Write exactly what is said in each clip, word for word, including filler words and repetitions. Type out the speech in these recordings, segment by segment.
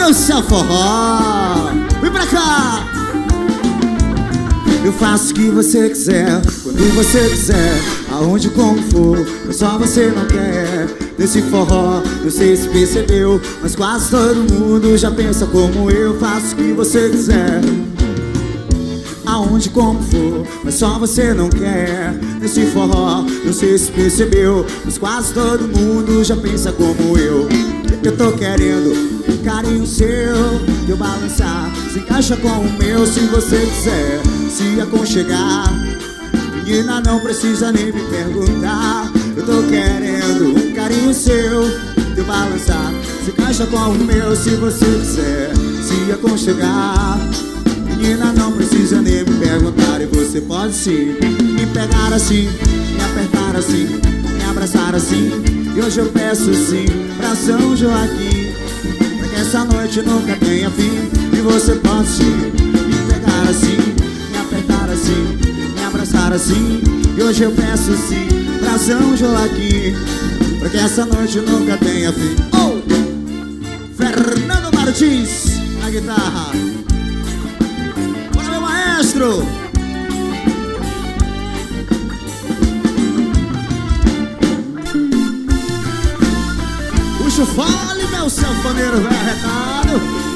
dançar forró. Vem pra cá. Eu faço o que você quiser, quando você quiser, aonde como for, mas só você não quer. Nesse forró, não sei se percebeu, mas quase todo mundo já pensa como eu. Faço o que você quiser, aonde como for, mas só você não quer. Nesse forró, não sei se percebeu, mas quase todo mundo já pensa como eu. Eu tô querendo um carinho seu, eu balançar, se encaixa com o meu se você quiser se aconchegar. Menina, não precisa nem me perguntar. Eu tô querendo um carinho seu, eu balançar, se encaixa com o meu se você quiser se aconchegar. Menina, não precisa nem me perguntar. E você pode sim me pegar assim, me apertar assim, me abraçar assim. E hoje eu peço sim pra São Joaquim, pra que essa noite nunca tenha fim. E você pode sim me pegar assim, me apertar assim, me abraçar assim. E hoje eu peço sim pra São Joaquim, pra que essa noite nunca tenha fim. Oh! Fernando Martins na guitarra. Bora, meu maestro! Puxa o fole, meu sanfoneiro velho arretado.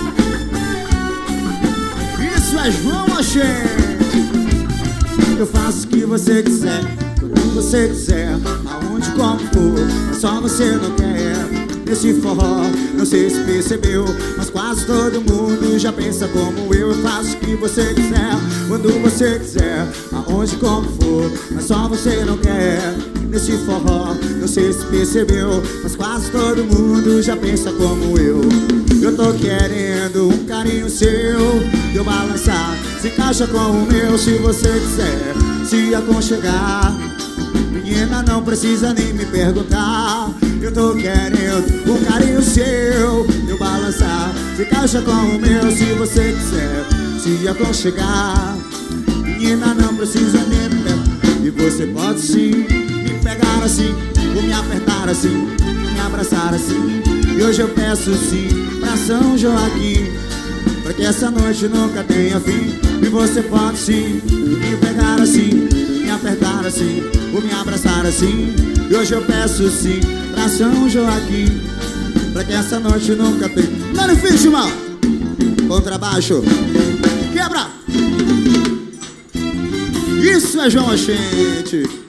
Isso é João Oxente. Eu faço o que você quiser, quando você quiser, aonde como for, mas só você não quer. Nesse forró, não sei se percebeu, mas quase todo mundo já pensa como eu. Eu faço o que você quiser, quando você quiser, aonde como for, mas só você não quer. Nesse forró, não sei se percebeu, mas quase todo mundo já pensa como eu. Eu tô querendo um carinho seu, eu balançar, se encaixa com o meu se você quiser se aconchegar. Menina, não precisa nem me perguntar. Eu tô querendo um carinho seu, eu balançar, se encaixa com o meu se você quiser se aconchegar. Menina, não precisa nem me perguntar. E você pode sim me pegar assim, ou me apertar assim, me abraçar assim. E hoje eu peço sim pra São Joaquim, pra que essa noite nunca tenha fim. E você pode sim me pegar assim, me apertar assim, ou me abraçar assim. E hoje eu peço sim pra São Joaquim, pra que essa noite nunca tenha. Mano Fishman, contrabaixo, quebra. Isso é João Oxente.